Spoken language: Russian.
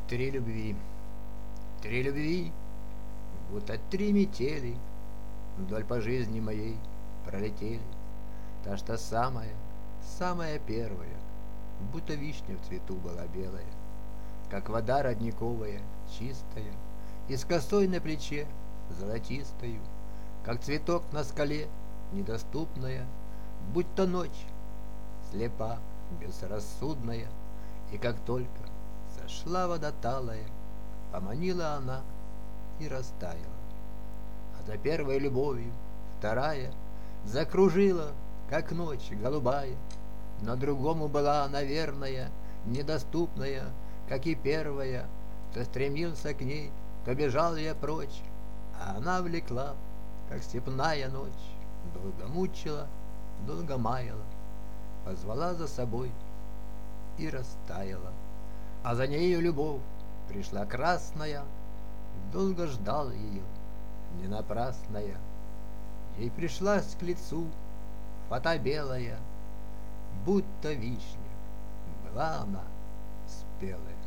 Три любви, три любви, будто три метели вдоль по жизни моей пролетели. Та, что самая, самая первая, будто вишня в цвету была белая, как вода родниковая, чистая, и с косой на плече золотистою, как цветок на скале недоступная, будто ночь, слепа, безрассудная, и как только сошла вода талая, поманила она и растаяла. А за первой любовью вторая закружила, как ночь голубая, но другому была, наверное, недоступная, как и первая. То стремился к ней, то бежал я прочь, а она влекла, как степная ночь, долго мучила, долго маяла, позвала за собой и растаяла. А за нею любовь пришла красная, долго ждал ее, не напрасная. Ей пришлась к лицу фата белая, будто вишня, была она спелая.